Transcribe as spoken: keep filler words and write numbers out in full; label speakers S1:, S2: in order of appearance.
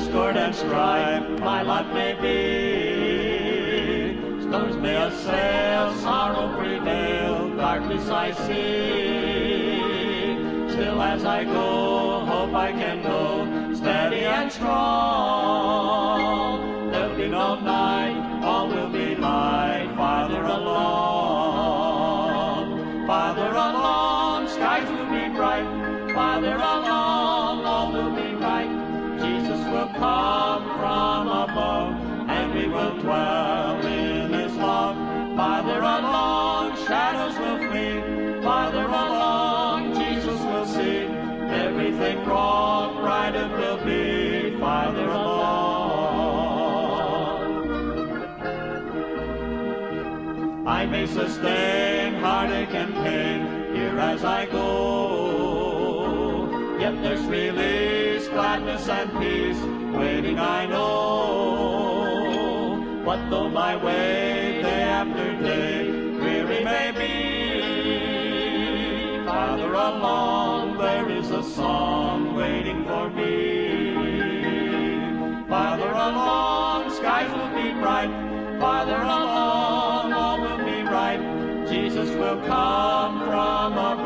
S1: discord and strife my lot may be. Storms may assail, sorrow prevail, darkness I see. Still as I go, hope I can go, steady and strong. There'll be no night, all will be light, farther along. Farther along, skies will be bright, farther along, all will be right. Jesus will come from above, and we will dwell in his love. Farther along, shadows will flee, farther along, Jesus will see. Everything wrong, right it will be, farther along. I may sustain heartache and pain here as I go, yet there's release, gladness and peace waiting, I know. What though my way day after day weary may be, farther along there is a song waiting for me. Farther along, skies will be bright, farther along, all will be right. Jesus will come from above.